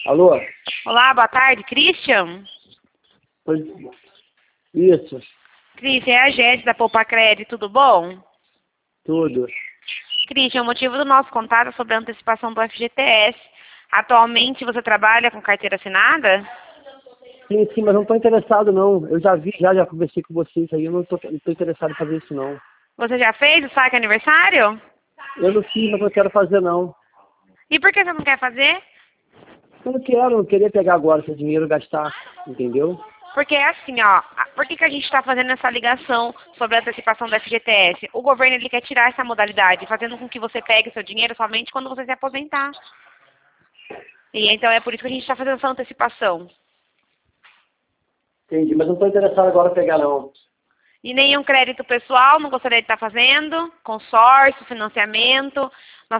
Alô? Olá, boa tarde, Christian. Pois, isso, Christian, é a Jéssica da Poupa Crédito, tudo bom? tudo. Christian, o motivo do nosso contato é sobre a antecipação do FGTS. Atualmente você trabalha com carteira assinada? Sim, mas não estou interessado não. Eu já vi, já conversei com vocês aí, eu não estou interessado em fazer isso não. Você já fez o saque aniversário? Eu não fiz, mas não quero fazer não. E por que você não quer fazer? Eu não queria pegar agora esse dinheiro e gastar, entendeu? Porque é assim, ó, por que a gente está fazendo essa ligação sobre a antecipação do FGTS? O governo ele quer tirar essa modalidade, fazendo com que você pegue seu dinheiro somente quando você se aposentar. E então é por isso que a gente está fazendo essa antecipação. Entendi, mas não estou interessado agora em pegar não. E nenhum crédito pessoal, não gostaria de estar fazendo, consórcio, financiamento.